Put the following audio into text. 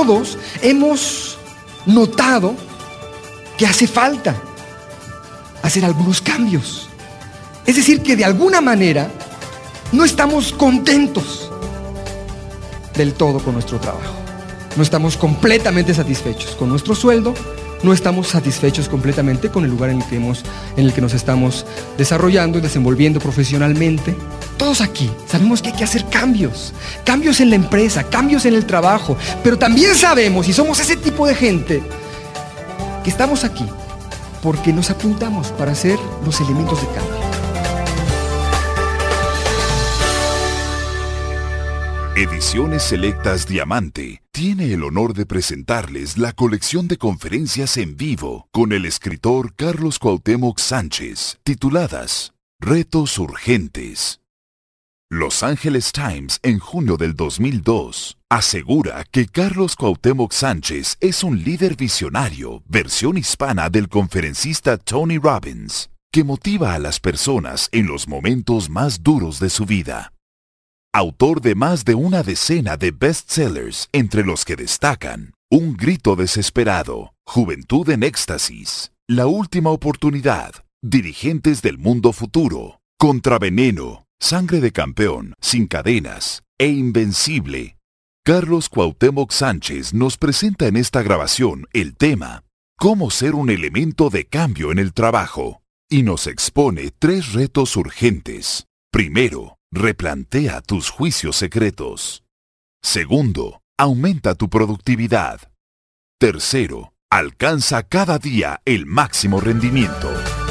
todos hemos notado que hace falta hacer algunos cambios. Es decir, que de alguna manera no estamos contentos del todo con nuestro trabajo. No estamos completamente satisfechos con nuestro sueldo, no estamos satisfechos completamente con el lugar en el que nos estamos desarrollando y desenvolviendo profesionalmente. Todos aquí sabemos que hay que hacer cambios en la empresa, cambios en el trabajo, pero también sabemos, y somos ese tipo de gente, que estamos aquí porque nos apuntamos para ser los elementos de cambio. Ediciones Selectas Diamante tiene el honor de presentarles la colección de conferencias en vivo con el escritor Carlos Cuauhtémoc Sánchez, tituladas Retos Urgentes. Los Angeles Times, en junio del 2002, asegura que Carlos Cuauhtémoc Sánchez es un líder visionario, versión hispana del conferencista Tony Robbins, que motiva a las personas en los momentos más duros de su vida. Autor de más de una decena de bestsellers, entre los que destacan Un grito desesperado, Juventud en éxtasis, La última oportunidad, Dirigentes del mundo futuro, Contraveneno, Sangre de campeón, Sin cadenas e Invencible. Carlos Cuauhtémoc Sánchez nos presenta en esta grabación el tema Cómo ser un elemento de cambio en el trabajo y nos expone 3 retos urgentes. Primero, replantea tus juicios secretos. Segundo, aumenta tu productividad. Tercero, alcanza cada día el máximo rendimiento.